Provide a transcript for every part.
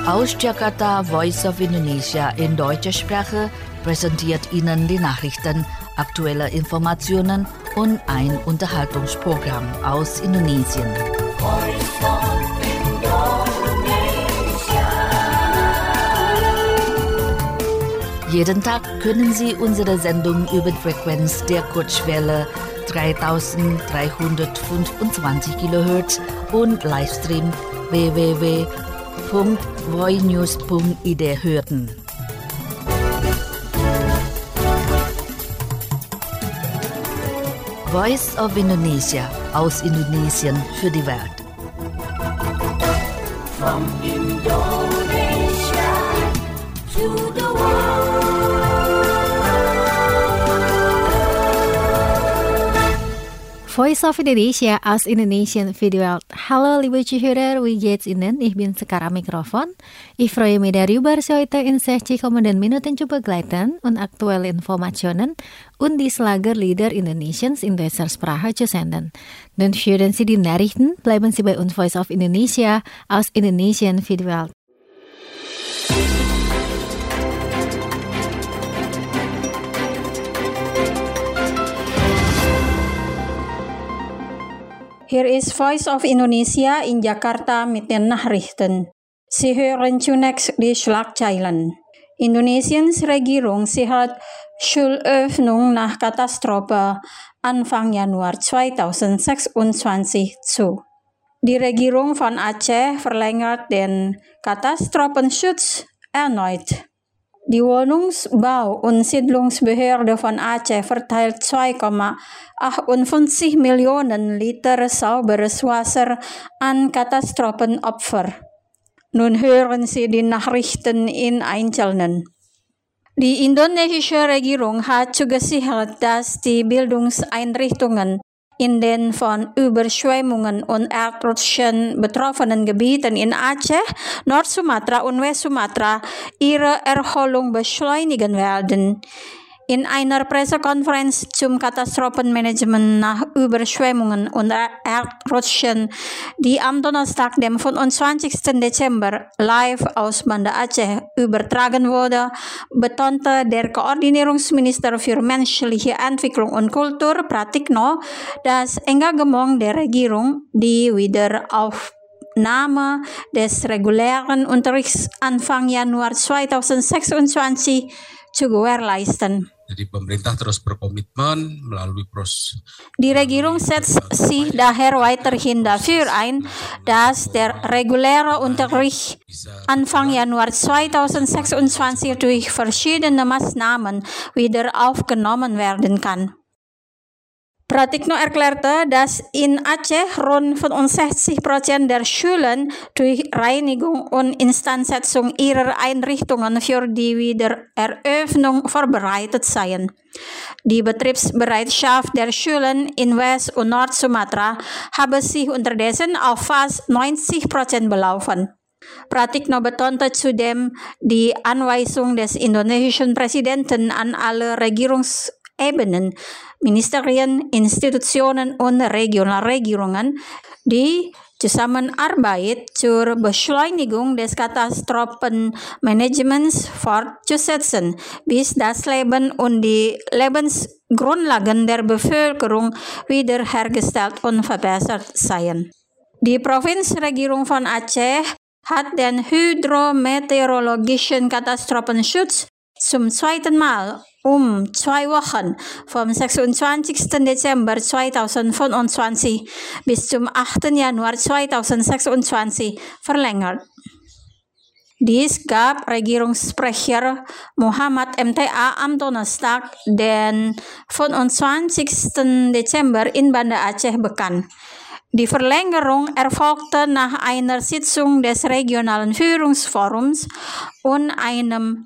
Aus Jakarta, Voice of Indonesia in deutscher Sprache präsentiert Ihnen die Nachrichten, aktuelle Informationen und ein Unterhaltungsprogramm aus Indonesien. Jeden Tag können Sie unsere Sendung über die Frequenz der Kurzwelle 3325 kHz und Livestream www.voinews.id hören. Voice of Indonesia aus Indonesien für die Welt. From Indonesia to the world. Voice of Indonesia aus Indonesien für die Welt. Hallo liebe Zuhörer, wie geht's Ihnen? Ich bin sekarang Mikrofon. Ich freue mich darüber, Sie heute in 60 kommenden Minuten zu begleiten und aktuelle Informationen und die Schlagerlieder Indonesiens in deutscher Sprache zu senden. Dann hören Sie die Nachrichten, bleiben Sie bei uns Voice of Indonesia aus Indonesien für die Welt. Hier ist Voice of Indonesia in Jakarta mit den Nachrichten. Sie hören zunächst die Schlagzeilen. Indonesiens Regierung sichert Schulöffnung nach Katastrophe Anfang Januar 2026 zu. Die Regierung von Aceh verlängert den Katastrophenschutz erneut. Die Wohnungsbau- und Siedlungsbehörde von Aceh verteilt 2,58 Millionen Liter sauberes Wasser an Katastrophenopfer. Nun hören Sie die Nachrichten in Einzelnen. Die indonesische Regierung hat zugesichert, dass die Bildungseinrichtungen in den von Überschwemmungen und Erdrutschen betroffenen Gebieten in Aceh, Nord-Sumatra und West-Sumatra ihre Erholung beschleunigen werden. In einer Pressekonferenz zum Katastrophenmanagement nach Überschwemmungen und Erdrutschen, die am Donnerstag, dem 25. Dezember, live aus Banda Aceh übertragen wurde, betonte der Koordinierungsminister für menschliche Entwicklung und Kultur, Pratikno, das Engagement der Regierung, die Wiederaufnahme des regulären Unterrichts Anfang Januar 2026 zu gewährleisten. Jadi pemerintah terus berkomitmen melalui proses. Die Regierung setzt sich daher weiterhin dafür ein, dass der reguläre Unterricht Anfang Januar 2026 durch verschiedene Maßnahmen wieder aufgenommen werden kann. Pratikno erklärte, dass in Aceh rund 65% der Schulen durch Reinigung und Instandsetzung ihrer Einrichtungen für die Wiedereröffnung vorbereitet seien. Die Betriebsbereitschaft der Schulen in West- und Nord-Sumatra habe sich unterdessen auf fast 90% belaufen. Pratikno betonte zudem die Anweisung des indonesischen Präsidenten an alle Regierungsebenen, Ministerien, Institutionen und Regionalregierungen, die Zusammenarbeit zur Beschleunigung des Katastrophenmanagements fortzusetzen, bis das Leben und die Lebensgrundlagen der Bevölkerung wiederhergestellt und verbessert seien. Die Provinzregierung von Aceh hat den hydrometeorologischen Katastrophenschutz zum zweiten Mal um 2 Wochen vom 26. Dezember 2025 bis zum 8. Januar 2026 verlängert. Dies gab Regierungssprecher Muhammad MTA am Donnerstag, den 25. Dezember in Banda Aceh bekannt. Die Verlängerung erfolgte nach einer Sitzung des regionalen Führungsforums und einem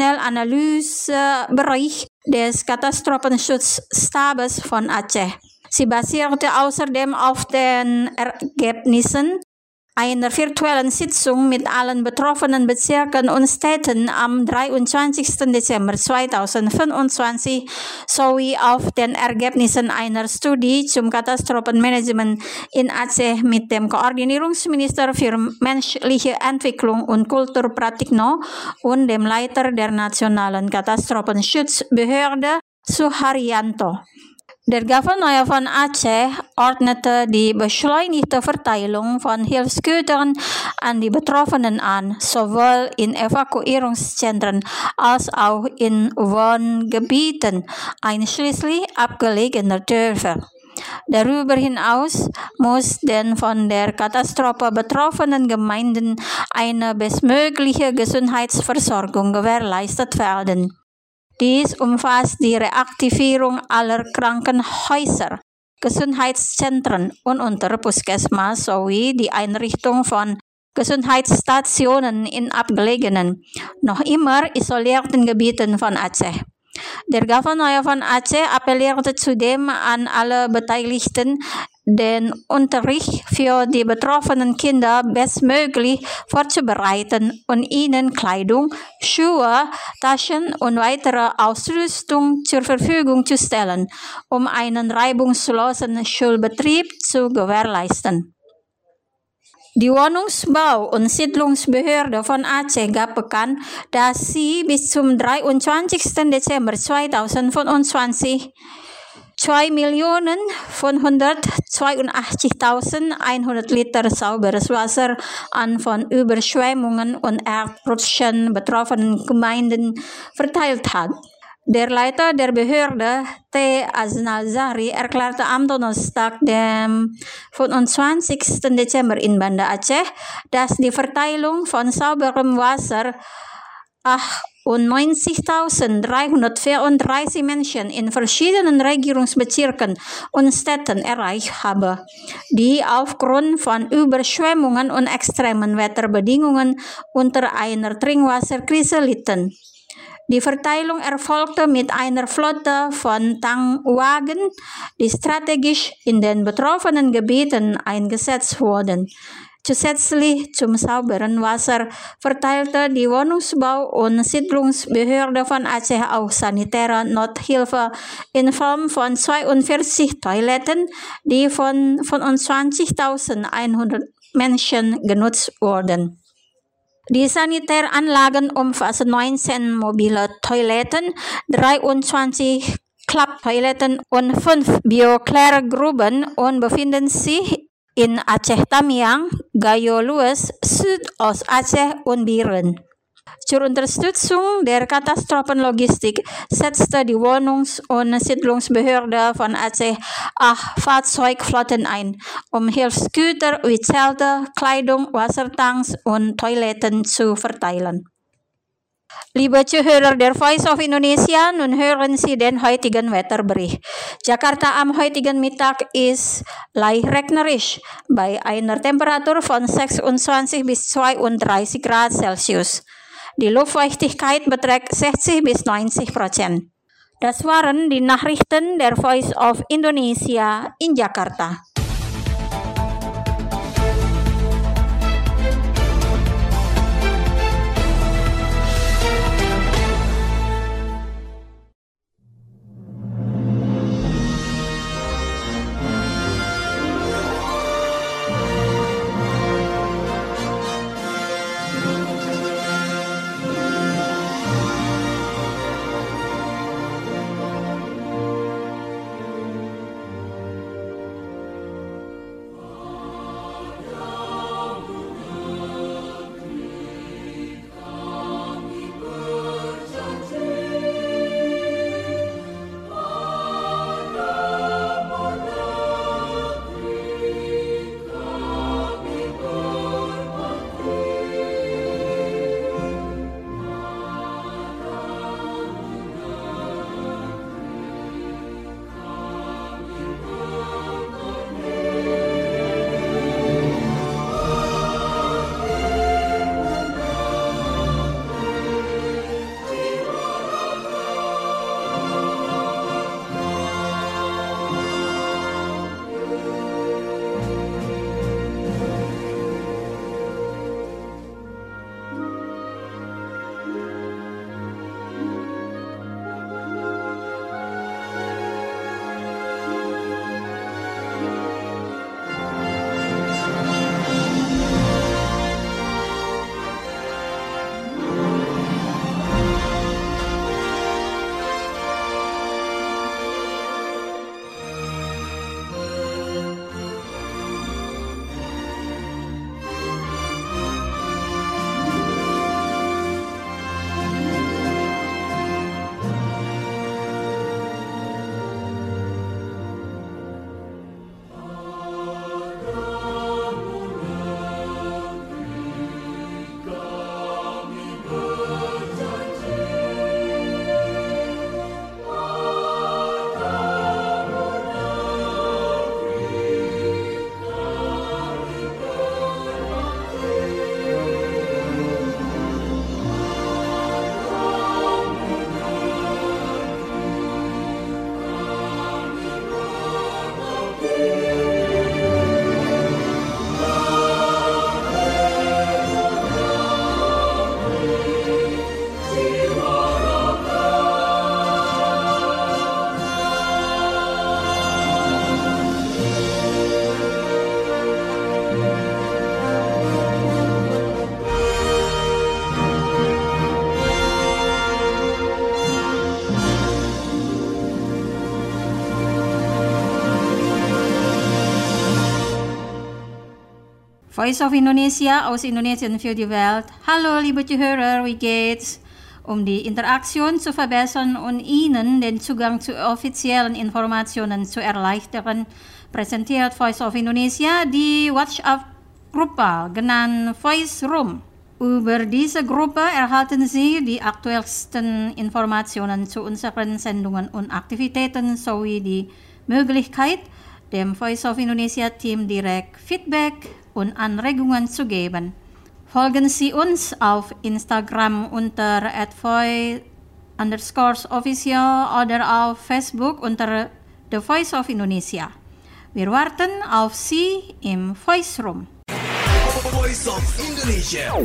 Schnellanalysebericht des Katastrophenschutzstabes von Aceh. Sie basierte außerdem auf den Ergebnissen einer virtuellen Sitzung mit allen betroffenen Bezirken und Städten am 23. Dezember 2025 sowie auf den Ergebnissen einer Studie zum Katastrophenmanagement in Aceh mit dem Koordinierungsminister für menschliche Entwicklung und Kultur Pratikno und dem Leiter der Nationalen Katastrophenschutzbehörde Suharyanto. Der Gouverneur von Aceh ordnete die beschleunigte Verteilung von Hilfsgütern an die Betroffenen an, sowohl in Evakuierungszentren als auch in Wohngebieten, einschließlich abgelegener Dörfer. Darüber hinaus muss den von der Katastrophe betroffenen Gemeinden eine bestmögliche Gesundheitsversorgung gewährleistet werden. Dies umfasst die Reaktivierung aller Krankenhäuser, Gesundheitszentren und Unterpuskesmas sowie die Einrichtung von Gesundheitsstationen in abgelegenen, noch immer isolierten Gebieten von Aceh. Der Gouverneur von Aceh appellierte zudem an alle Beteiligten, den Unterricht für die betroffenen Kinder bestmöglich vorzubereiten und ihnen Kleidung, Schuhe, Taschen und weitere Ausrüstung zur Verfügung zu stellen, um einen reibungslosen Schulbetrieb zu gewährleisten. Die Wohnungsbau- und Siedlungsbehörde von Aceh gab bekannt, dass sie bis zum 23. Dezember 2025 2.582.100 Liter sauberes Wasser an von Überschwemmungen und Erdrutschen betroffenen Gemeinden verteilt hat. Der Leiter der Behörde, T. Aznal Zahri, erklärte am Donnerstag, dem 25. Dezember in Banda Aceh, dass die Verteilung von sauberem Wasser 98.334 Menschen in verschiedenen Regierungsbezirken und Städten erreicht habe, die aufgrund von Überschwemmungen und extremen Wetterbedingungen unter einer Trinkwasserkrise litten. Die Verteilung erfolgte mit einer Flotte von Tankwagen, die strategisch in den betroffenen Gebieten eingesetzt wurden. Zusätzlich zum sauberen Wasser verteilte die Wohnungsbau- und Siedlungsbehörde von Aceh auch sanitäre Nothilfe in Form von 42 Toiletten, die von 25.100 Menschen genutzt wurden. Die Sanitäranlagen umfassen 19 mobile Toiletten, 23 Klapptoiletten und 5 Bioklärgruben und befinden sich in Aceh Tamiang, Gayo Lues, Südost-Aceh und Biren. Zur Unterstützung der Katastrophenlogistik setzte die Wohnungs- und Siedlungsbehörde von Aceh 8 Fahrzeugflotten ein, um Hilfsgüter wie Zelte, Kleidung, Wassertanks und Toiletten zu verteilen. Liebe Zuhörer der Voice of Indonesia, nun hören Sie den heutigen Wetterbericht. Jakarta am heutigen Mittag ist leicht regnerisch bei einer Temperatur von 26 bis 32 Grad Celsius. Die Luftfeuchtigkeit beträgt 60 bis 90%. Das waren die Nachrichten der Voice of Indonesia in Jakarta. Voice of Indonesia aus Indonesien für die Welt. Hallo liebe Zuhörer, wie geht's? Um die Interaktion zu verbessern und Ihnen den Zugang zu offiziellen Informationen zu erleichtern, präsentiert Voice of Indonesia die WhatsApp-Gruppe, genannt Voice Room. Über diese Gruppe erhalten Sie die aktuellsten Informationen zu unseren Sendungen und Aktivitäten sowie die Möglichkeit, dem Voice of Indonesia Team direkt Feedback und Anregungen zu geben. Folgen Sie uns auf Instagram unter @voice_official oder auf Facebook unter The Voice of Indonesia. Wir warten auf Sie im Voice Room. Voice of Indonesia.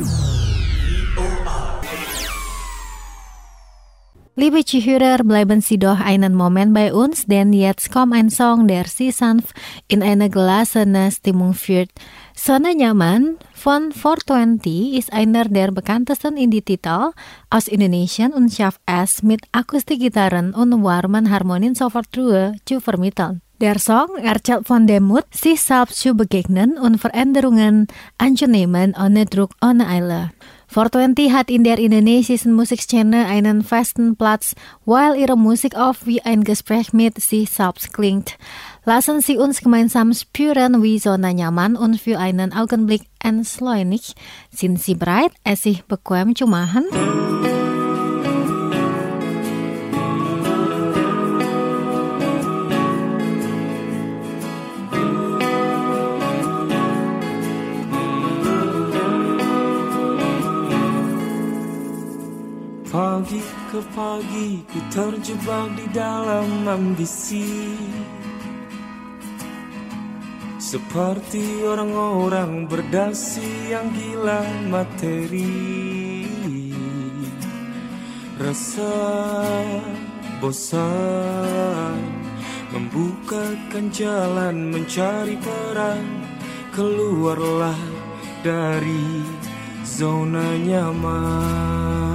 Liebe Zuhörer, bleiben Sie doch einen Moment bei uns, denn jetzt kommt ein Song der Sie sanft in eine glasene Stimmung führt. Zona Nyaman von 420 ist einer der bekanntesten Indie-Titel aus Indonesien und schafft es mit Akustikgitarren und warmen Harmonien sofort Ruhe zu vermitteln. Der Song erzählt von dem Mut, sich selbst zu begegnen und Veränderungen anzunehmen ohne Druck ohne Eile. 420 hat in der indonesischen Musikszene einen festen Platz, weil ihre Musik oft wie ein Gespräch mit sich selbst klingt. Lassen Sie uns gemeinsam spüren, wie Zona Nyaman und für einen Augenblick entschleunigt. Sind Sie bereit, es sich bequem zu machen? Pagi ke pagi ku terjebak di dalam ambisi, seperti orang-orang berdasi yang gila materi. Rasa bosan membukakan jalan mencari peran, keluarlah dari zona nyaman.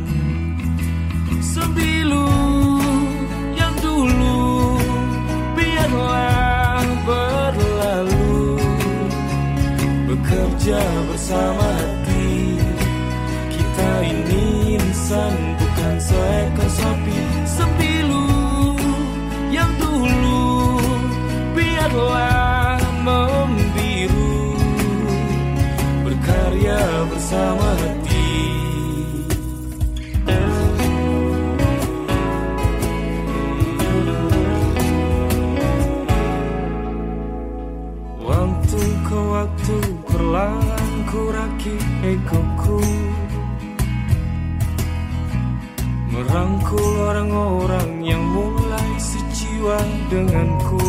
Sembilu yang dulu biarlah berlalu, bekerja bersama hati. Kita ini insan bukan seekor sapi. Sembilu yang dulu biarlah membiru, berkarya bersama hati. Waktu perlahan ku rakit egoku, merangkul orang-orang yang mulai sejiwa denganku.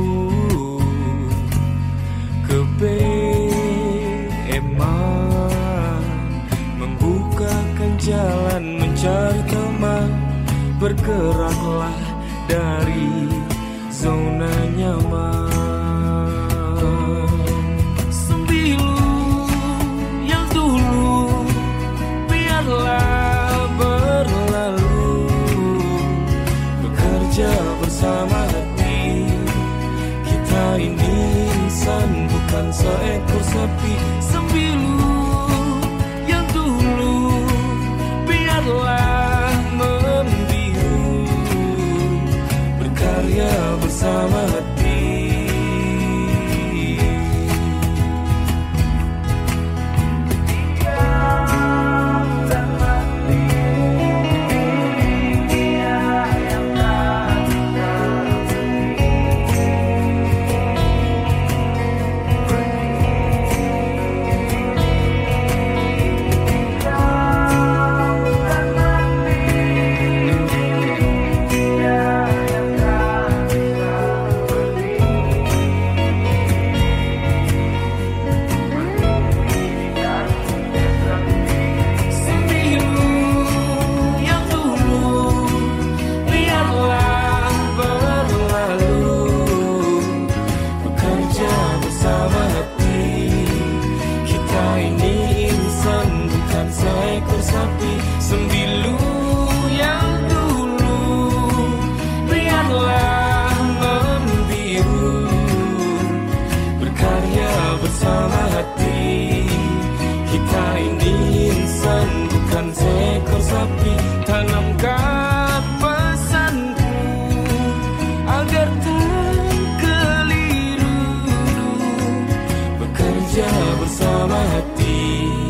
Kebeeman membukakan jalan mencari teman, bergeraklah dari zona nyaman. Berlalu, bekerja bersama hati. Kita ini insan bukan seekor sapi. Sembilu yang dulu biarlah membiru, berkarya bersama hati. bersama hati.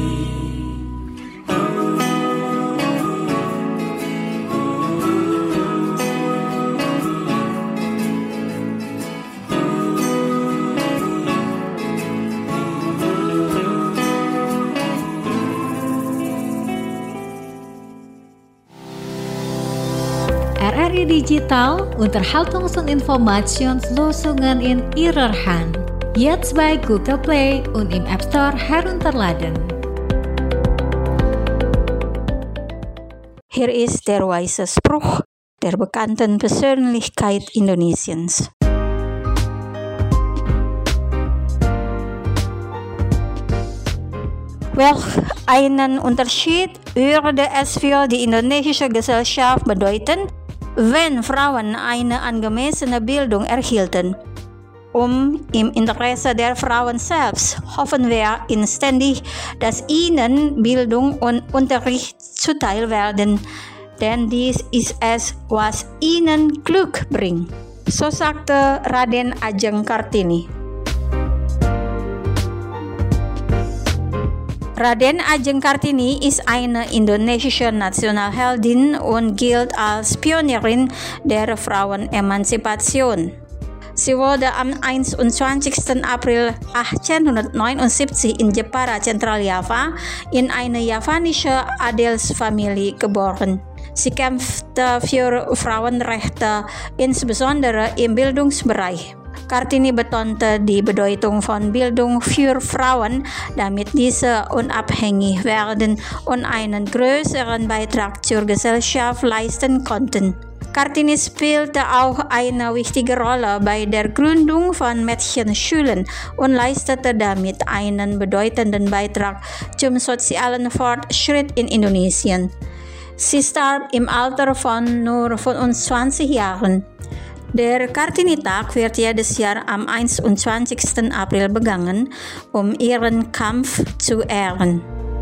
RRI Digital Unterhaltungsinformationslösungen in Ihrer Hand. Jetzt bei Google Play und im App Store herunterladen. Hier ist der weise Spruch der bekannten Persönlichkeit Indonesiens. Welch einen Unterschied würde es für die indonesische Gesellschaft bedeuten, wenn Frauen eine angemessene Bildung erhielten? Im Interesse der Frauen selbst hoffen wir inständig, dass ihnen Bildung und Unterricht zuteil werden, denn dies ist es, was ihnen Glück bringt. So sagte Raden Ajeng Kartini. Raden Ajeng Kartini ist eine indonesische Nationalheldin und gilt als Pionierin der Frauenemanzipation. Sie wurde am 21. April 1879 in Jepara, Zentraljava, in eine javanische Adelsfamilie geboren. Sie kämpfte für Frauenrechte, insbesondere im Bildungsbereich. Kartini betonte die Bedeutung von Bildung für Frauen, damit diese unabhängig werden und einen größeren Beitrag zur Gesellschaft leisten konnten. Kartini spielte auch eine wichtige Rolle bei der Gründung von Mädchenschulen und leistete damit einen bedeutenden Beitrag zum sozialen Fortschritt in Indonesien. Sie starb im Alter von nur 25 Jahren. Der Kartini-Tag wird jedes Jahr am 21. April begangen, ihren Kampf zu ehren.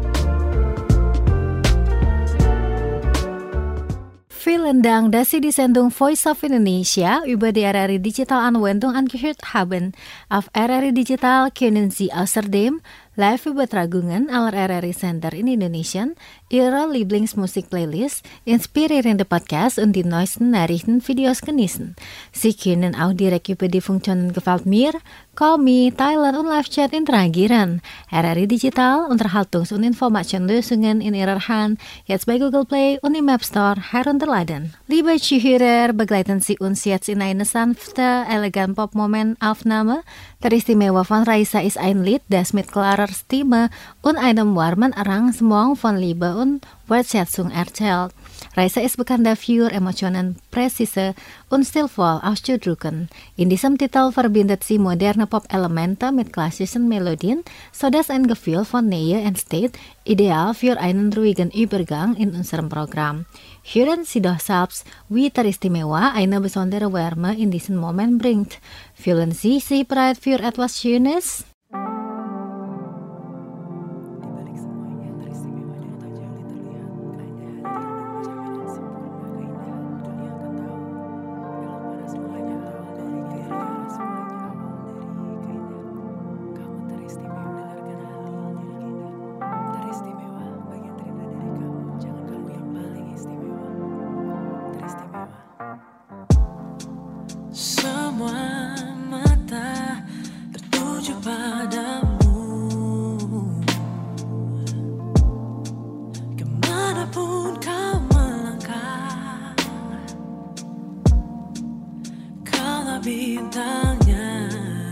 Vielen Dank, dass Sie die Sendung Voice of Indonesia über die RRI Digital Anwendung angehört haben. Auf RRI Digital können Sie außerdem Live-Übertragungen aller RRI-Sender in Indonesien, Ihre Lieblingsmusik-Playlist, inspirierende Podcasts und die neuesten Nachrichten-Videos genießen. Sie können auch direkt über die Funktionen Gefällt mir, Call Me, Thailand und Live-Chat interagieren. RRI Digital, Unterhaltungs- und Informationslösungen in Ihrer Hand, jetzt bei Google Play und im App Store herunterladen. Liebe Zuhörer, begleiten Sie uns jetzt in eine sanfte, elegante Pop-Moment-Aufnahme. Der Istimewa von Raisa ist ein Lied, das mit klarer Stimme und einem warmen Arrangement von Liebe und Wertschätzung erzählt. Raisa ist bekannt dafür, Emotionen präzise und stilvoll auszudrücken. In diesem Titel verbindet sie moderne Pop-Elemente mit klassischen Melodien, sodass ein Gefühl von Nähe entsteht, ideal für einen ruhigen Übergang in unserem Programm. Hören Sie doch selbst, wie teristimewa eine besondere Wärme in diesen Moment bringt. Fühlen Sie sich bereit für etwas Schönes? Semua mata tertuju padamu, kemanapun kau melangkah, kaulah bintangnya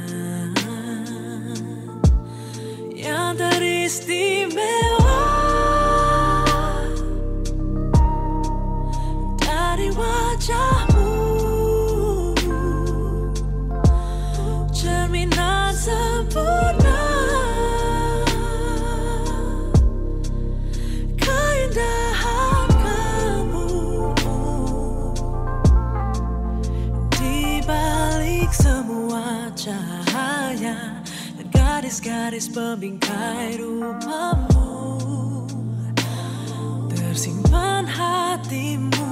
yang teristimewa dari wajahmu. Sempurna keindahan kamu di balik semua cahaya dan garis-garis pembingkai rupamu, tersimpan hatimu.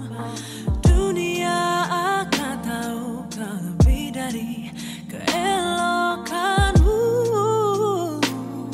Dunia akan tahu kau lebih dari keelokanmu.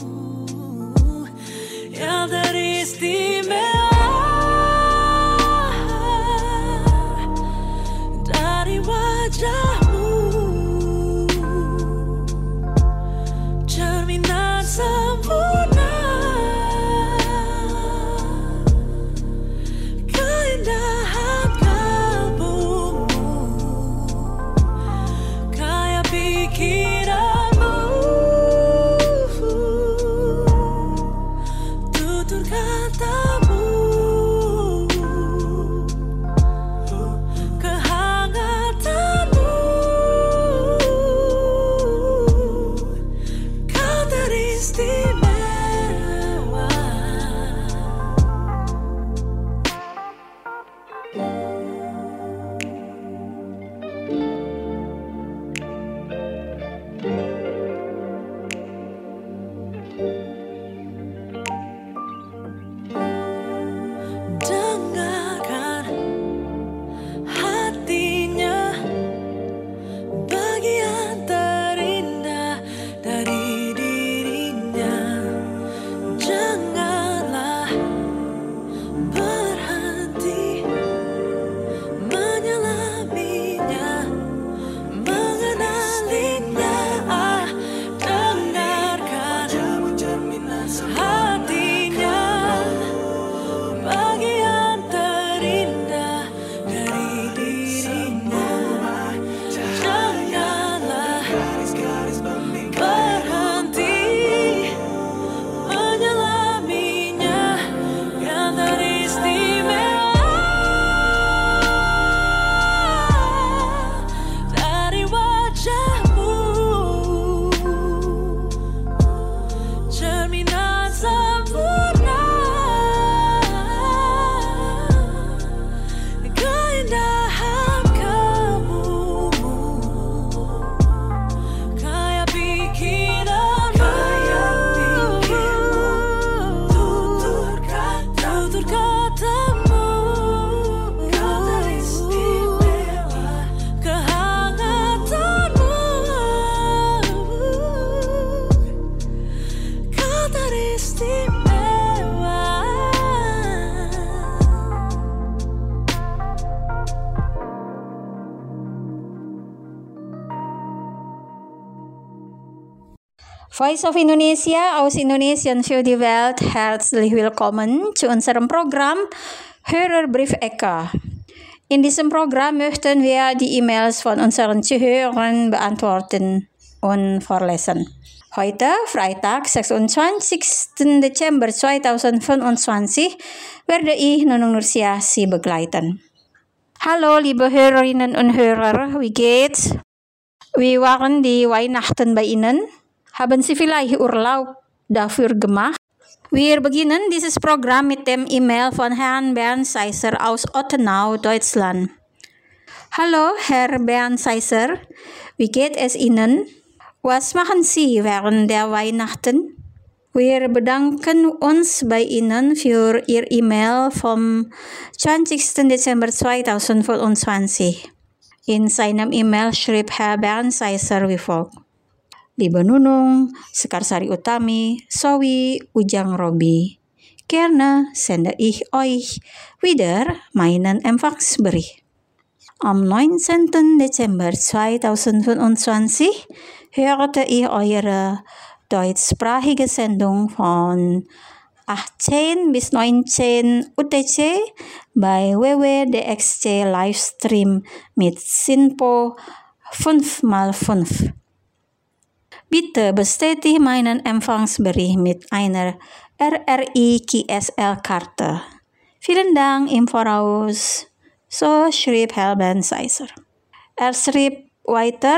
Voice of Indonesia aus Indonesian für die Welt herzlich willkommen zu unserem Programm Hörerbrief-Ecke. In diesem Programm möchten wir die E-Mails von unseren Zuhörern beantworten und vorlesen. Heute, Freitag, 26. Dezember 2025, werde ich Nunung Nursia Sie begleiten. Hallo, liebe Hörerinnen und Hörer, wie geht's? Wie waren die Weihnachten bei Ihnen? Haben Sie vielleicht Urlaub dafür gemacht? Wir beginnen dieses Programm mit dem E-Mail von Herrn Bernd Seiser aus Ottenau, Deutschland. Hallo, Herr Bernd Seiser, wie geht es Ihnen? Was machen Sie während der Weihnachten? Wir bedanken uns bei Ihnen für Ihr E-Mail vom 20. Dezember 2025. In seinem E-Mail schrieb Herr Bernd Seiser wie folgt. Liebe Nunung, Sekarsari Utami, sowie Ujang Robi, gerne sende ich euch wieder meinen Empfangsbericht. Am 19. Dezember 2025 hörte ich eure deutschsprachige Sendung von 18 bis 19 UTC bei WWDXC Livestream mit SINPO 5x5. Bitte bestätige meinen Empfangsbericht mit einer RRI QSL-Karte. Vielen Dank im Voraus. So schrieb Herr Bernd Seiser. Er schrieb weiter,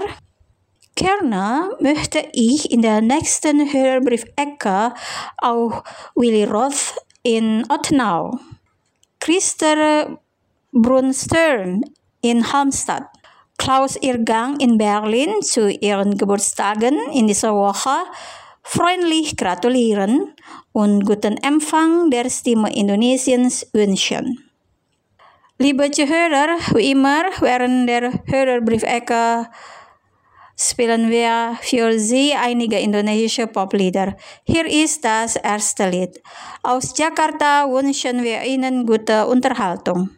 gerne möchte ich in der nächsten Hörerbrief-Ecke auch Willy Roth in Ottenau, Christer Brunstern in Halmstad, Klaus Irgang in Berlin zu ihren Geburtstagen in dieser Woche freundlich gratulieren und guten Empfang der Stimme Indonesiens wünschen. Liebe Zuhörer, wie immer während der Hörerbrief-Ecke spielen wir für Sie einige indonesische Poplieder. Hier ist das erste Lied. Aus Jakarta wünschen wir Ihnen gute Unterhaltung.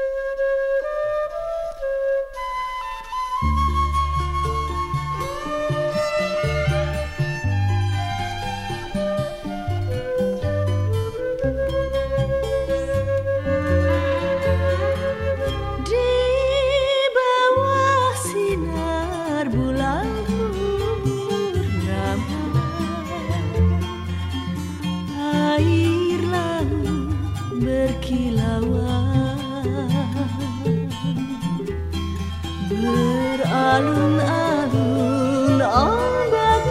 Beralun-alun ombak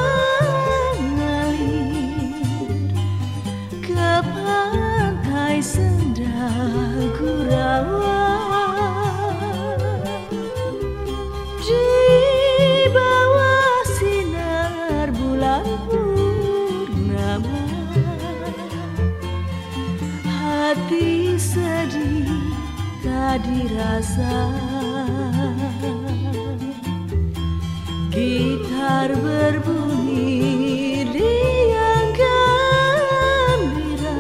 mengalir ke pantai Senda Gurauan. Di bawah sinar bulan purnama, hati sedih tak dirasa. Gitar berbunyi riang gembira,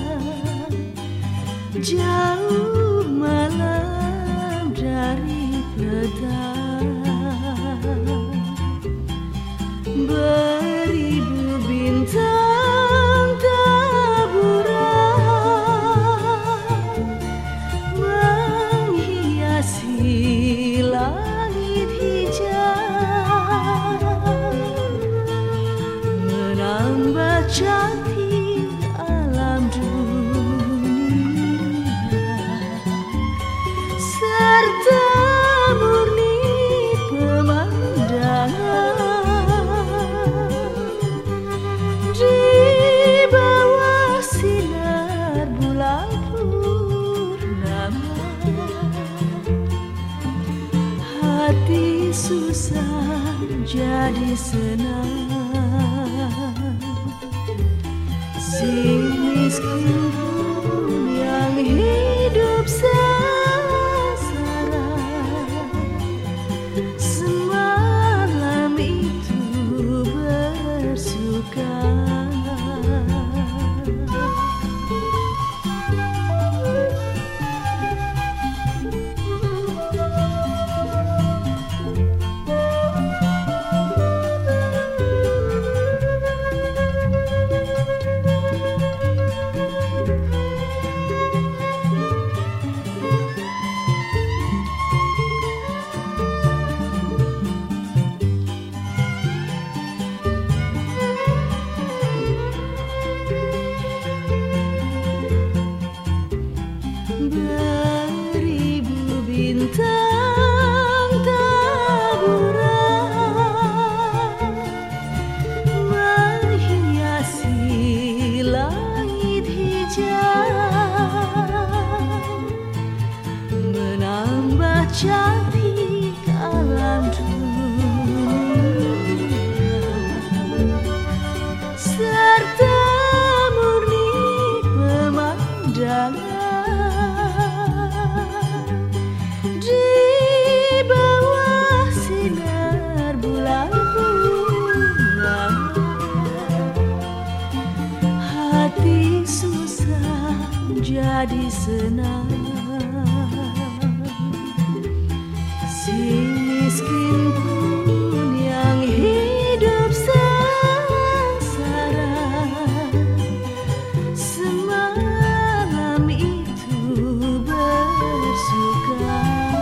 jauh malam dari petang, beribu bintang taburan menghiasi langit hijau, menambah cantik alam dunia, serta murni pemandangan. Di bawah sinar bulan purnama, hati susah jadi senang. Si miskin pun yang hidup sengsara, semalam itu bersuka. jadi senang. Si miskin pun yang hidup sengsara, semalam itu bersuka.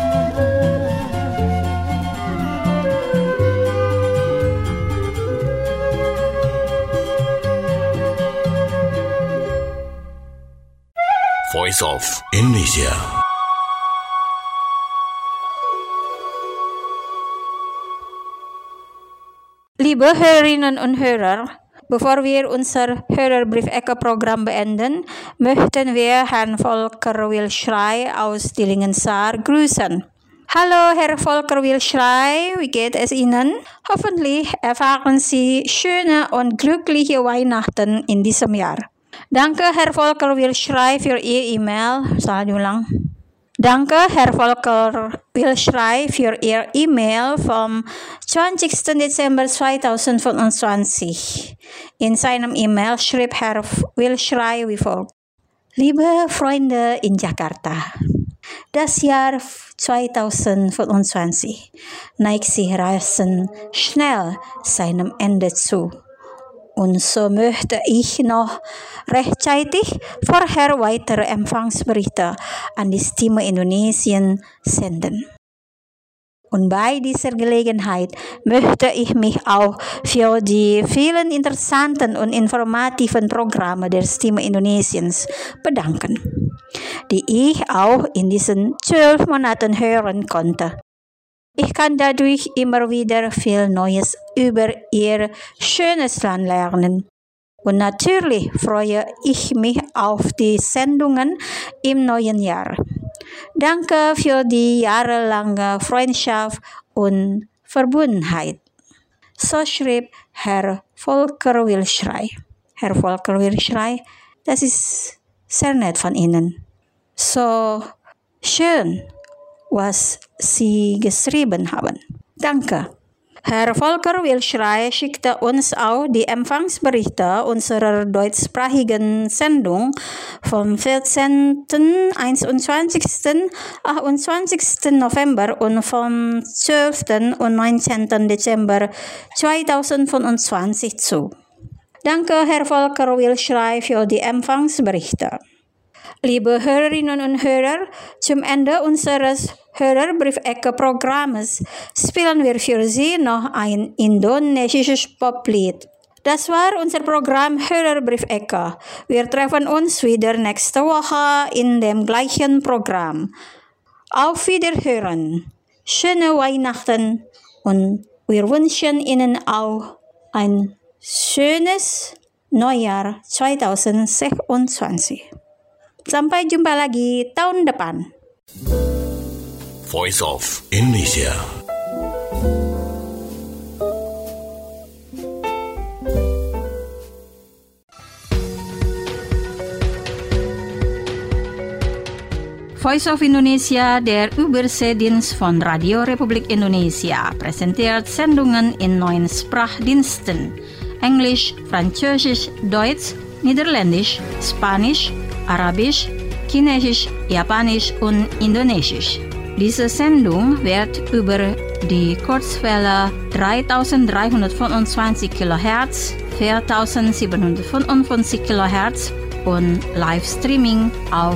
Voice of Indonesia. Liebe Hörerinnen und Hörer, bevor wir unser Hörerbrief-Ecke-Programm beenden, möchten wir Herrn Volker Wilschrei aus Dillingensaar grüßen. Hallo Herr Volker Wilschrei, wie geht es Ihnen? Hoffentlich erfahren Sie schöne und glückliche Weihnachten in diesem Jahr. Danke Herr Volker Wilschrei für Ihr E-Mail. Danke Herr Volker Wilschrei für Ihr E-Mail vom 20. Dezember 2025. In seinem E-Mail schrieb Herr Wilschrei wie folgt. Liebe Freunde in Jakarta, das Jahr 2025 neigt sich rasend schnell seinem Ende zu. Und so möchte ich noch rechtzeitig vorher weitere Empfangsberichte an die Stimme Indonesien senden. Und bei dieser Gelegenheit möchte ich mich auch für die vielen interessanten und informativen Programme der Stimme Indonesiens bedanken, die ich auch in diesen 12 Monaten hören konnte. Ich kann dadurch immer wieder viel Neues über ihr schönes Land lernen. Und natürlich freue ich mich auf die Sendungen im neuen Jahr. Danke für die jahrelange Freundschaft und Verbundenheit. So schrieb Herr Volker Wilschrei. Herr Volker Wilschrei, das ist sehr nett von Ihnen. So schön, was Sie geschrieben haben. Danke. Herr Volker Wilschrei schickte uns auch die Empfangsberichte unserer deutschsprachigen Sendung vom 14., 21., 28. November und vom 12. und 19. Dezember 2025 zu. Danke, Herr Volker Wilschrei, für die Empfangsberichte. Liebe Hörerinnen und Hörer, zum Ende unseres Hörerbrief-Ecke-Programmes spielen wir für Sie noch ein indonesisches Poplied. Das war unser Programm Hörerbrief-Ecke. Wir treffen uns wieder nächste Woche in dem gleichen Programm. Auf Wiederhören, schöne Weihnachten und wir wünschen Ihnen auch ein schönes Neujahr 2026. Sampai jumpa lagi tahun depan. Voice of Indonesia. Voice of Indonesia, der Überseedienst von Radio Republik Indonesia, präsentiert Sendungen in 9 Sprachdiensten: Englisch, Französisch, Deutsch, Niederländisch, Spanisch, Arabisch, Chinesisch, Japanisch und Indonesisch. Diese Sendung wird über die Kurzwelle 3325 kHz, 4755 kHz und Livestreaming auf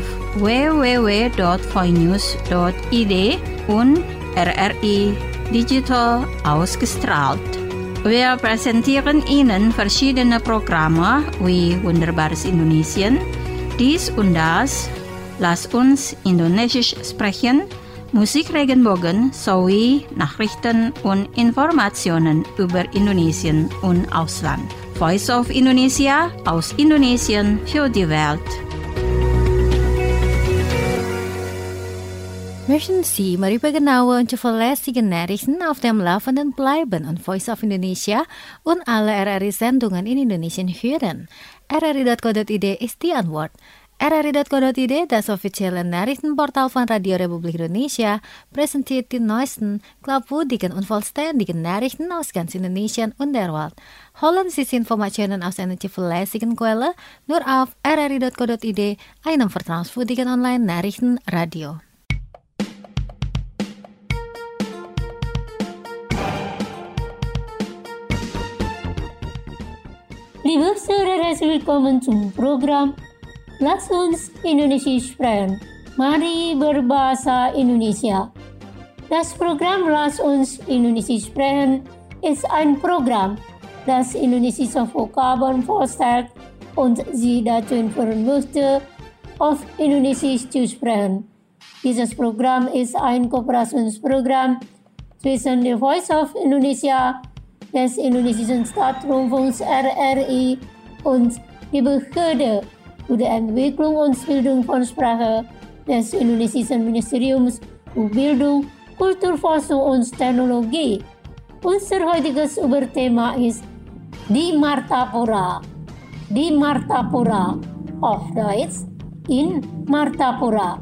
www.voinews.id und RRI Digital ausgestrahlt. Wir präsentieren Ihnen verschiedene Programme wie Wunderbares Indonesien, dies und das, Lass uns Indonesisch sprechen, Musik Regenbogen sowie Nachrichten und Informationen über Indonesien und Ausland. Voice of Indonesia aus Indonesien für die Welt. Möchten Sie darüber genauer und zuverlässige Nachrichten auf dem Laufenden bleiben und Voice of Indonesia und alle RRI-Sendungen in Indonesien hören? RRI.co.id ist die Antwort. RRI.co.id, das offizielle Nachrichtenportal von Radio Republik Indonesia, präsentiert die neuesten, glaubwürdigen und vollständigen Nachrichten aus ganz Indonesien und der Welt. Holen Sie Informationen aus einer zuverlässigen Quelle nur auf RRI.co.id, einem vertrauenswürdigen Online-Nachrichtenradio. Liebe Saudara, willkommen zum Programm Lass uns Indonesisch sprechen. Mari berbahasa Indonesia. Das Programm Lass uns Indonesisch sprechen ist ein Programm, das indonesische Vokabeln vorstellt und Sie dazu informieren möchte, auf Indonesisch zu sprechen. Dieses Programm ist ein Kooperationsprogramm zwischen der Voice of Indonesia, des indonesischen Staatsrundfunks RRI und die Behörde für die Entwicklung und Bildung von Sprache des indonesischen Ministeriums für Bildung, Kulturforschung und Technologie. Unser heutiges Überthema ist die Martapura. Die Martapura, auf Deutsch in Martapura.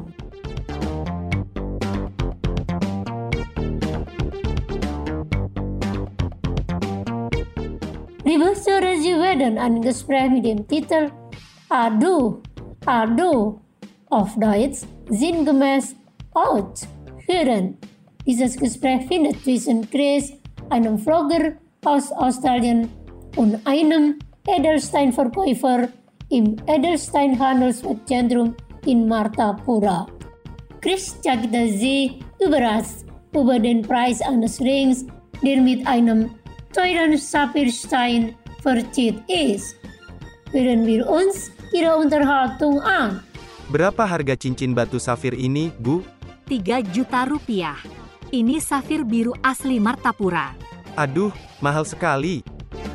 Liebe Saudara, Sie werden ein Gespräch mit dem Titel Aduh, Aduh, auf Deutsch sinngemäß Out hören. Dieses Gespräch findet zwischen Chris, einem Vlogger aus Australien, und einem Edelsteinverkäufer im Edelsteinhandelszentrum in Martapura. Chris zeigte Sie überrascht über den Preis eines Rings, der mit einem teuren Saphirstein verziert ist. Hören wir uns Ihre Unterhaltung an. Berapa harga cincin batu safir ini, Bu? 3 juta rupiah. Ini safir biru asli Martapura. Aduh, mahal sekali.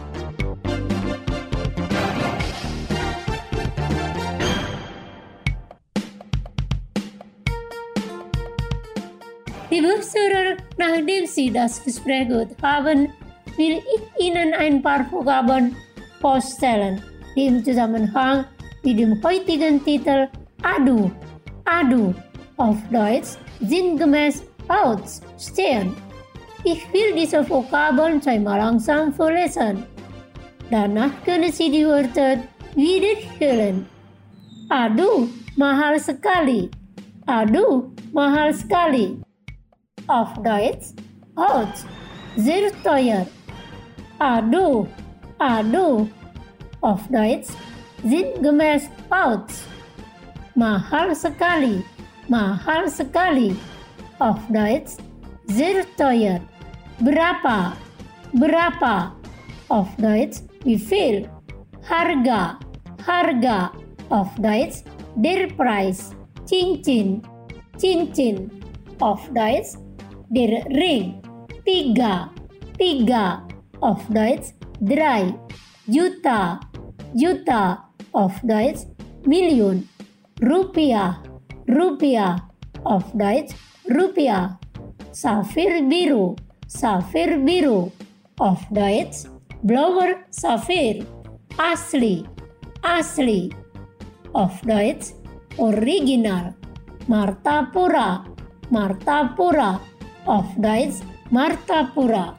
Liebe Hörer, nachdem Sie das Gespräch gehört haben, will ich Ihnen ein paar Vokabeln vorstellen, die im Zusammenhang mit dem heutigen Titel Aduh, Aduh, auf Deutsch sinngemäß Out stehen. Ich will diese Vokabeln zweimal langsam vorlesen. Danach können Sie die Wörter wiederholen. Aduh, mahal sekali. Aduh, mahal sekali. Auf Deutsch Out, sehr teuer. Aduh, aduh. Auf Deutsch sinngemäß Out. Mahal sekali, mahal sekali. Auf Deutsch sehr teuer. Berapa, berapa. Auf Deutsch wie viel. Harga, harga. Auf Deutsch der Preis. Cincin, cincin. Auf Deutsch der Ring. 3, 3. Auf Deutsch 3. Juta, juta. Auf Deutsch Million. Rupiah, rupiah. Auf Deutsch rupiah. Safir biru, safir biru. Auf Deutsch blauer Safir. Asli, asli. Auf Deutsch original. Martapura, Martapura. Auf Deutsch Martapura.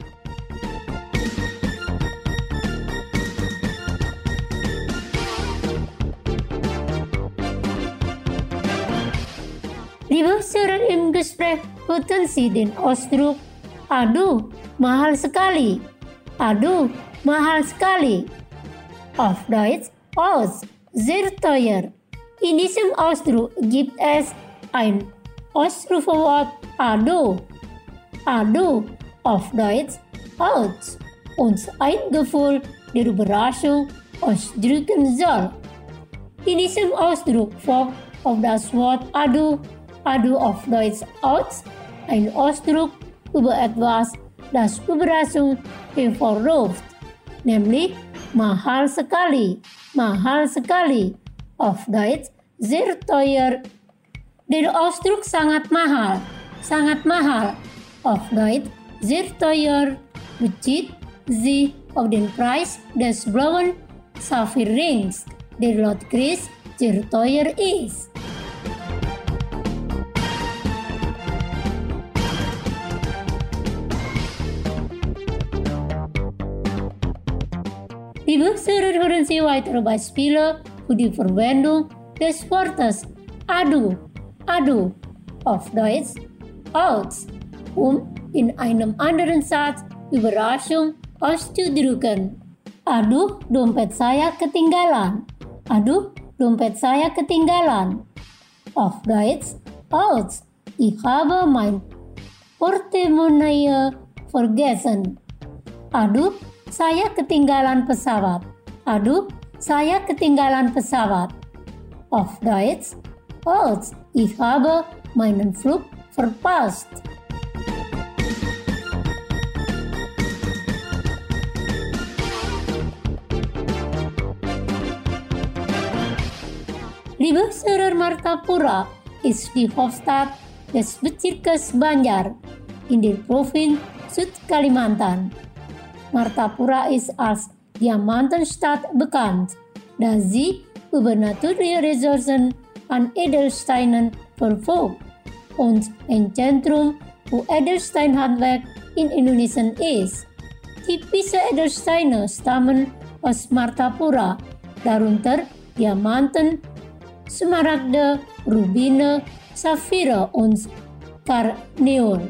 Liebe Hörer, im Gespräch hörten Sie den Ausdruck Aduh, mahal sekali. Aduh, mahal sekali. Auf Deutsch aus, sehr teuer. In diesem Ausdruck gibt es ein Ausrufewort Aduh. Aduh, auf Deutsch aus, uns ein Gefühl der Überraschung ausdrücken soll. In diesem Ausdruck folgt auf das Wort Aduh, Aduh auf Deutsch aus, ein Ausdruck über etwas, das Überraschung hervorruft, nämlich mahal sekali, mahal sekali, auf Deutsch sehr teuer. Der Ausdruck sangat mahal, auf Deutsch sehr teuer, bezieht sich auf den Preis des blauen Saphirrings, der laut Chris zeer teuer is. Liebe Zuhörer, hören Sie weiter Beispiele für die Verwendung des Wortes Adu, auf Deutsch aus, in einem anderen Satz Überraschung auszudrücken. Aduh, dompet saya ketinggalan. Aduh, dompet saya ketinggalan. Auf Deutsch aus, ich habe mein Portemonnaie vergessen. Aduh, saya ketinggalan pesawat. Aduh, saya ketinggalan pesawat. Auf Deutsch aus, ich habe meinen Flug verpasst. Liebe Zuhörer, Martapura ist die Hauptstadt des Bezirkes Banjar in der Provinz Südkalimantan. Martapura ist als Diamantenstadt bekannt, da sie über natürliche Ressourcen an Edelsteinen verfügt und ein Zentrum für Edelsteinhandwerk in Indonesien ist. Typische Edelsteine stammen aus Martapura, darunter Diamanten, Smaragde, Rubine, Saphire und Karneol.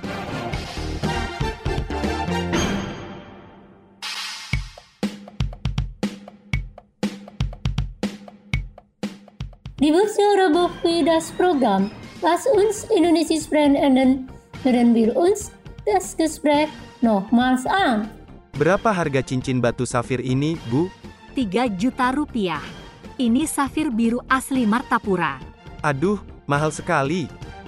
Liebe Zuhörer, bevor das Programm Lass uns Indonesisch sprechen enden, hören wir uns das Gespräch nochmals an. Berapa harga cincin batu safir ini, Bu? 3 juta rupiah. Ini safir biru asli Martapura. Aduh, mahal sekali.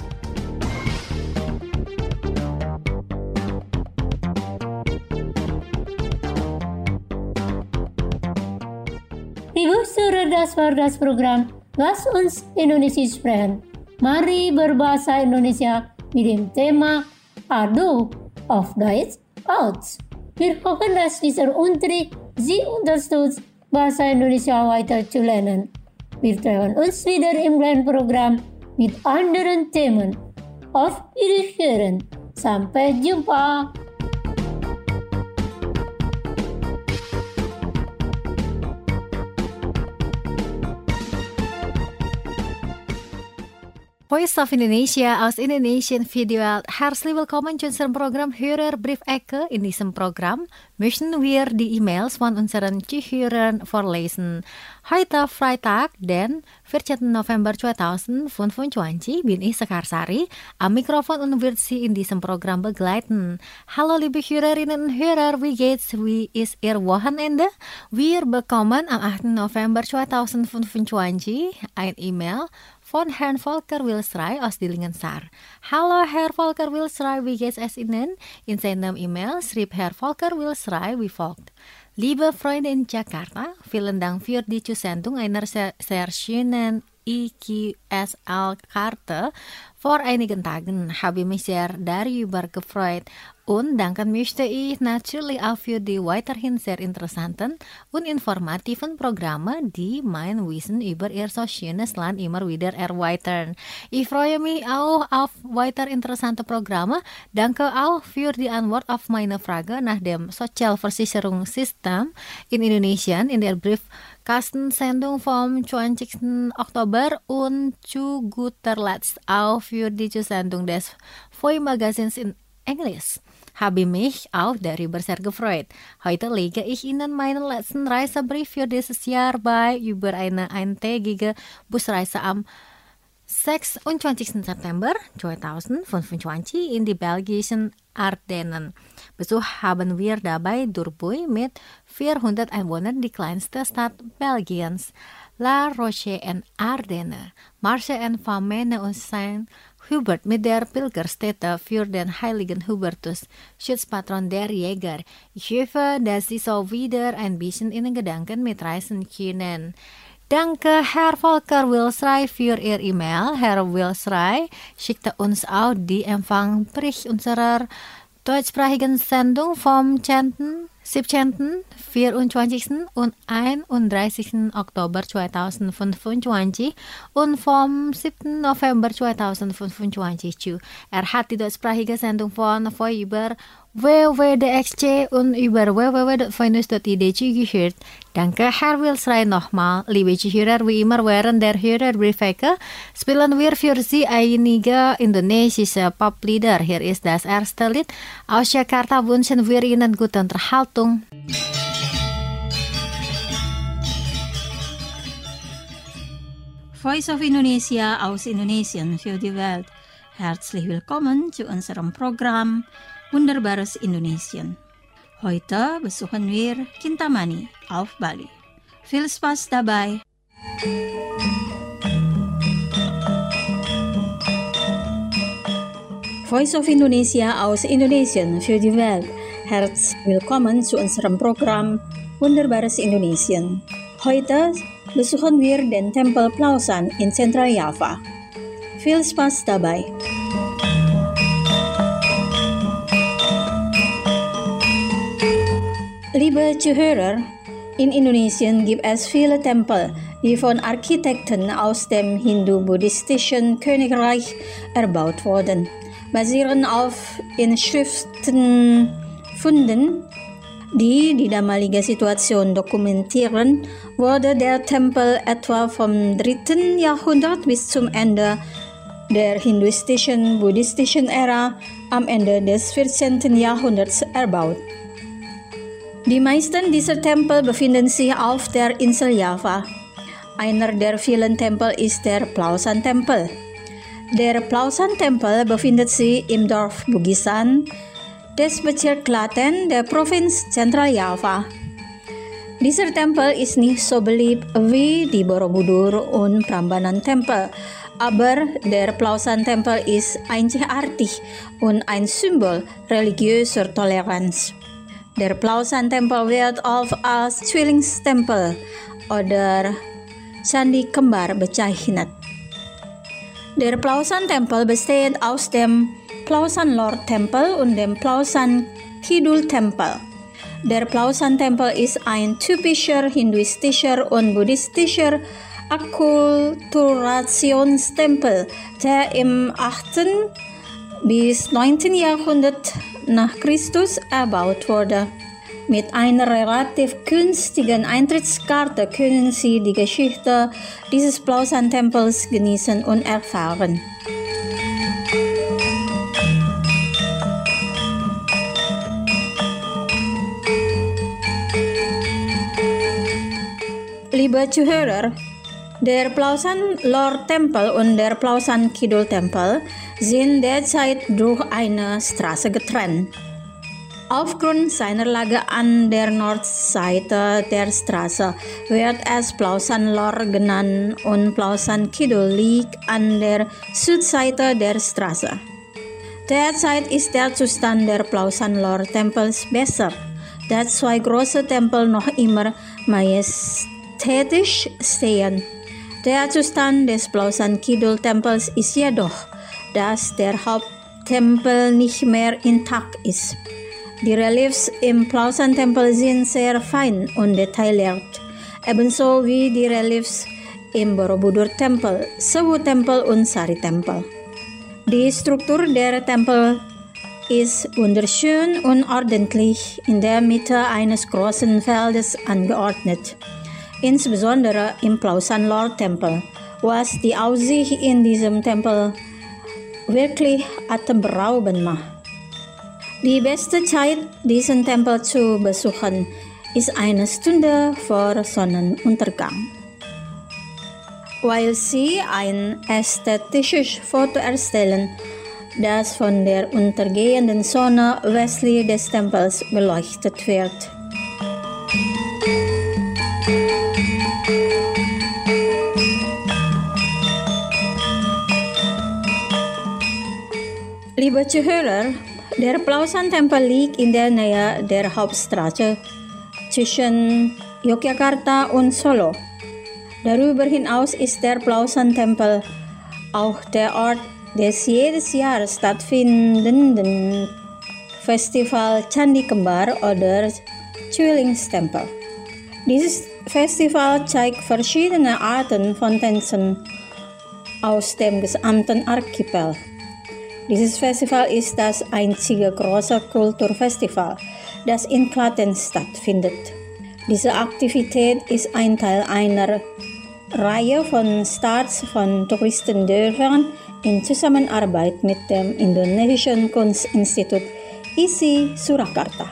Liebe Zuhörer, das war das Programm Lass uns Indonesisch sprechen. Mari berbahasa Indonesia mit dem Thema Aduh, auf Deutsch aus. Wir hoffen, dass dieser Unterricht Sie unterstützt, Bahasa Indonesia weiter zu lernen. Wir treffen uns wieder im kleinen Programm mit anderen Themen. Auf Wiederhören. Sampai jumpa. Voice of Indonesia aus Indonesien Videowelt. Herzlich willkommen zu unserem Programm Hörerbriefecke. In diesem Programm möchten wir die E-Mails von unseren Zuhörern vorlesen. Heute Freitag, den 14. November 2025, bin ich Sekarsari am Mikrofon und wird Sie in diesem Programm begleiten. Hallo liebe Hörerinnen und Hörer, wie geht's? Wie ist Ihr Wochenende? Wir bekommen am 8. November 2025 ein E-Mail von Herrn Volker Wilsrij aus Dilingensar. Hallo Herr Volker Wilsrij, wie geht's es Ihnen? In seinem E-Mail schrieb Herr Volker Wilsrij wie folgt. Liebe Freunde in Jakarta, vielen Dank für die Zusendung einer sehr schönen IQSL-Karte. Vor einigen Tagen habe ich mich sehr darüber gefreut und danken möchte ich natürlich auch für die weiterhin sehr interessanten und informativen Programme, die mein Wissen über Ihr so schönes Land immer wieder erweitern. Ich freue mich auch auf weiter interessante Programme. Danke auch für die Antwort auf meine Frage nach dem Sozialversicherungssystem in Indonesia in der Briefkastensendung vom 20. Oktober und zu guter Letzt auch für die Zusendung des Voice-Magazins in Englisch. Habe mich auch darüber sehr gefreut. Heute lege ich Ihnen meinen letzten Reisebrief für dieses Jahr bei über eine eintägige Busreise am 26. September 2025 in die belgischen Ardennen. Besuch haben wir dabei Durbuy mit 400 Einwohnern, die kleinste Stadt Belgiens, La Roche en Ardennen, Marche en Famenne und Saint Hubert mit der Pilgerstätte für den heiligen Hubertus, Schutzpatron der Jäger. Ich hoffe, dass Sie so wieder ein bisschen in den Gedanken mitreisen können. Danke, Herr Volker Wilsrij, für Ihr E-Mail. Herr Wilsrij schickte uns auch die Empfangbericht unserer deutschsprachigen Sendung vom 10. 17., 24. und 31. Oktober 2025 und vom 7. November 2025 hat die deutschsprachige Sendung von Voi über www.dxc und über www.voinews.id gehört. Danke, Herr Wilsrey, nochmal. Liebe Zuhörer, wie immer während der Hörerbriefwege spielen wir für Sie einige indonesische Poplieder. Hier ist das erste Lied. Aus Jakarta wünschen wir Ihnen gute Unterhaltung. Voice of Indonesia aus Indonesien für die Welt. Herzlich willkommen zu unserem Programm Wunderbares Indonesien. Heute besuchen wir Kintamani auf Bali. Viel Spaß dabei! Voice of Indonesia aus Indonesien für die Welt. Herzlich willkommen zu unserem Programm Wunderbares Indonesien. Heute besuchen wir den Tempel Plausan in Zentraljava. Viel Spaß dabei! Liebe Zuhörer, in Indonesien gibt es viele Tempel, die von Architekten aus dem hindu-buddhistischen Königreich erbaut wurden. Basierend auf Inschriftenfunden, die die damalige Situation dokumentieren, wurde der Tempel etwa vom 3. Jahrhundert bis zum Ende der hinduistischen-buddhistischen Ära am Ende des 14. Jahrhunderts erbaut. Die meisten dieser Tempel befinden sich auf der Insel Java. Einer der vielen Tempel ist der Plausan-Tempel. Der Plausan-Tempel befindet sich im Dorf Bugisan des Bezirks Klaten der Provinz Zentraljava. Dieser Tempel ist nicht so beliebt wie die Borobudur und Prambanan-Tempel, aber der Plausan-Tempel ist einzigartig und ein Symbol religiöser Toleranz. Der Plausan-Tempel wird oft als Zwillingstempel oder Candi Kembar bezeichnet. Der Plausan-Tempel besteht aus dem Plausan-Lor-Tempel und dem Plausan-Kidul-Tempel. Der Plausan-Tempel ist ein typischer hinduistischer und buddhistischer Akkulturationstempel, der im 8. bis 9. Jahrhundert nach Christus erbaut wurde. Mit einer relativ günstigen Eintrittskarte können Sie die Geschichte dieses Plausan-Tempels genießen und erfahren. Liebe Zuhörer, der Plausan-Lor-Tempel und der Plausan-Kidul-Tempel sind derzeit durch eine Straße getrennt. Aufgrund seiner Lage an der Nordseite der Straße wird es Plausan-Lor genannt und Plausan-Kidul liegt an der Südseite der Straße. Derzeit ist der Zustand der Plausan-Lor-Tempels besser, da zwei große Tempel noch immer majestätisch stehen. Der Zustand des Plausan-Kidul-Tempels ist jedoch, dass der Haupttempel nicht mehr intakt ist. Die Reliefs im Plausan-Tempel sind sehr fein und detailliert, ebenso wie die Reliefs im Borobudur-Tempel, Sewu-Tempel und Sari-Tempel. Die Struktur der Tempel ist wunderschön und ordentlich in der Mitte eines großen Feldes angeordnet. Insbesondere im Plausan-Lor-Tempel, was die Aussicht in diesem Tempel wirklich atemberaubend macht. Die beste Zeit, diesen Tempel zu besuchen, ist eine Stunde vor Sonnenuntergang. Weil Sie ein ästhetisches Foto erstellen, das von der untergehenden Sonne westlich des Tempels beleuchtet wird. Liebe Zuhörer, der Plausan-Tempel liegt in der Nähe der Hauptstraße zwischen Yogyakarta und Solo. Darüber hinaus ist der Plausan-Tempel auch der Ort des jedes Jahr stattfindenden Festival Candi Kembar oder Zwillingstempel. Dieses Festival zeigt verschiedene Arten von Tänzen aus dem gesamten Archipel. Dieses Festival ist das einzige große Kulturfestival, das in Klaten stattfindet. Diese Aktivität ist ein Teil einer Reihe von Starts von Touristendörfern in Zusammenarbeit mit dem Indonesischen Kunstinstitut ISI Surakarta.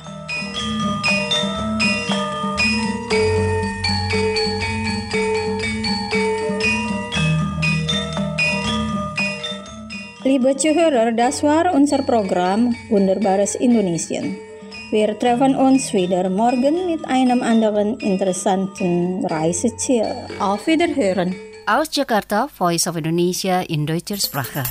Liebe Zuhörer, das war unser Programm Wunderbares Indonesien. Wir treffen uns wieder morgen mit einem anderen interessanten Reiseziel. Auf Wiederhören. Aus Jakarta, Voice of Indonesia in deutscher Sprache.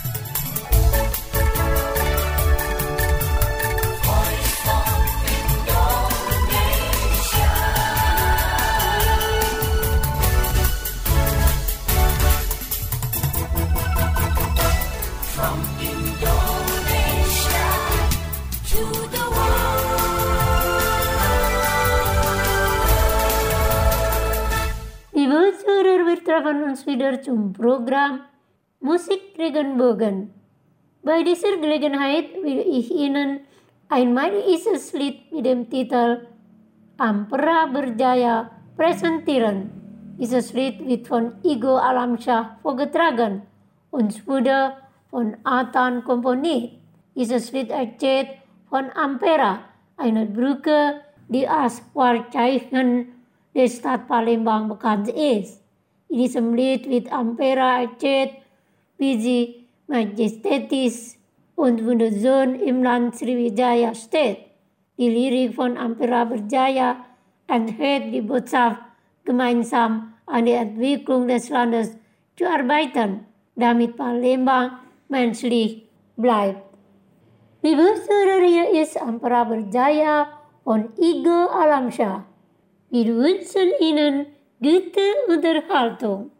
Wir treffen uns wieder zum Programm Musik Regenbogen. Bei dieser Gelegenheit will ich Ihnen ein manisches Lied mit dem Titel Ampera Berjaya präsentieren. Dieses Lied wird von Igo Alamsyah vorgetragen und wurde von Atan komponiert. Dieses Lied erzählt von Ampera, einer Brücke, die als Wahrzeichen der Stadt Palembang bekannt ist. In diesem Lied wird Ampera erzählt, wie sie majestätisch und wunderschön im Land Sriwijaya steht. Die Lyrik von Ampera Berjaya enthält die Botschaft, gemeinsam an der Entwicklung des Landes zu arbeiten, damit Palembang menschlich bleibt. Liebe Zuhörer, hier ist Ampera Berjaya von Igo Alamsyah. Wir wünschen Ihnen gute Unterhaltung.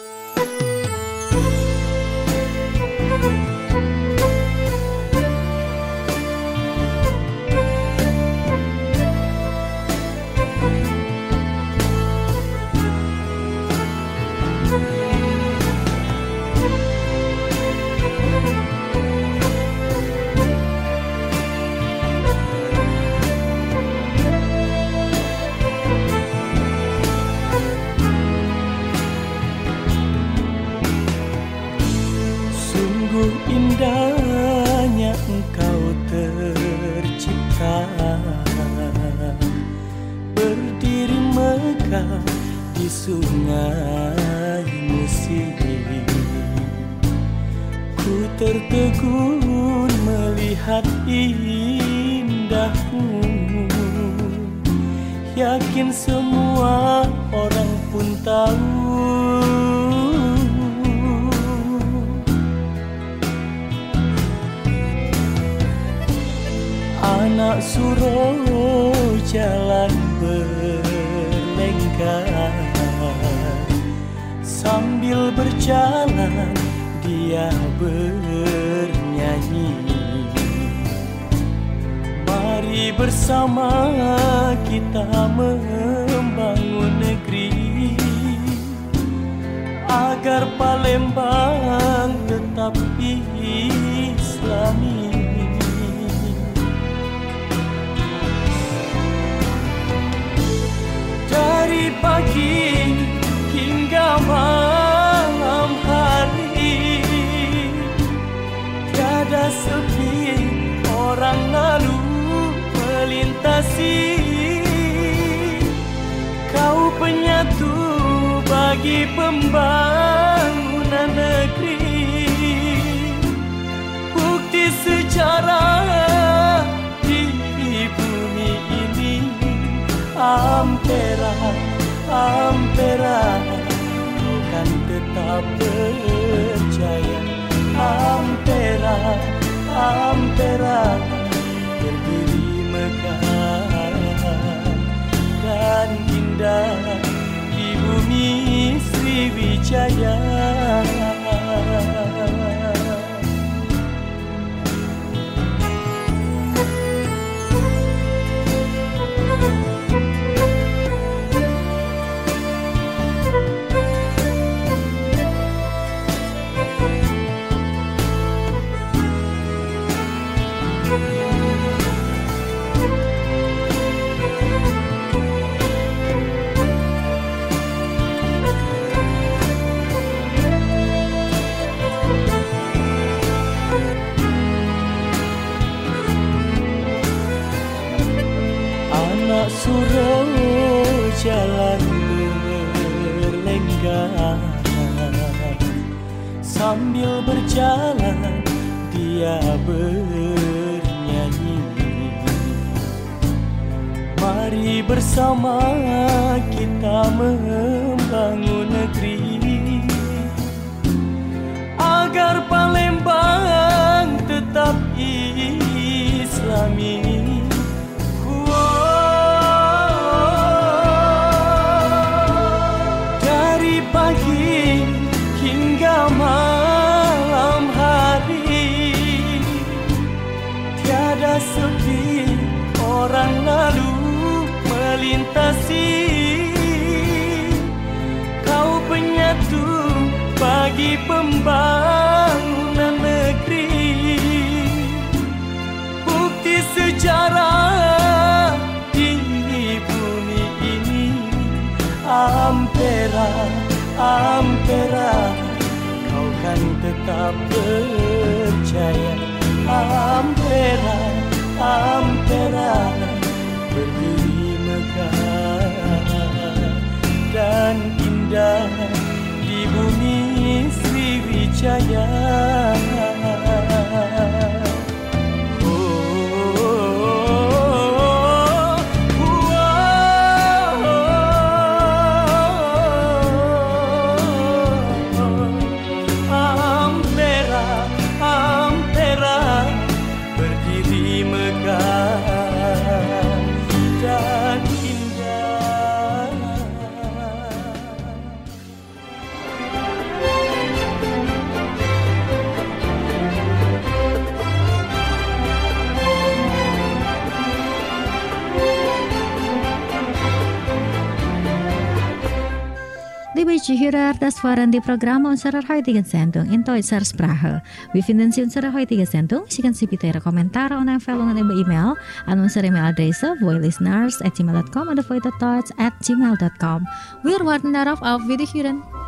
Indahnya engkau tercipta, berdiri megah di sungai musik. Ku tertegun melihat indahmu, yakin semua orang pun tahu. Anak Suro jalan berlengkar, sambil berjalan dia bernyanyi. Mari bersama kita membangun negeri, agar Palembang tetap Islami. Dari pagi hingga malam hari, tiada sepi orang lalu melintasi. Kau penyatu bagi pembangunan negeri, bukti sejarah di bumi ini. Ampera, Ampera, kau kan tetap percaya. Ampera, Ampera, berdiri megah dan indah di bumi Sriwijaya. jalan dia bernyanyi. Mari bersama kita membangun negeri agar Palembang tetap Islami. Dari pagi hingga malam hari tiada sepi orang lalu melintasi. Kau penyatu bagi pembangunan negeri, bukti sejarah di bumi ini. Ampera, Ampera, kau kan tetap percaya. Ampera, Ampera, berdiri megah dan indah di bumi Sriwijaya. Liebe Zuhörer, das waren die Programme unserer heutigen Sendung in deutscher Sprache. Wir finden Sie unsere heutige Sendung. Schicken Sie bitte Ihre Kommentare und Empfehlungen über E-Mail an unsere E-Mail-Adresse voilisteners@gmail.com oder voidedeutsch@gmail.com. Wir warten darauf. Auf Wiederhören.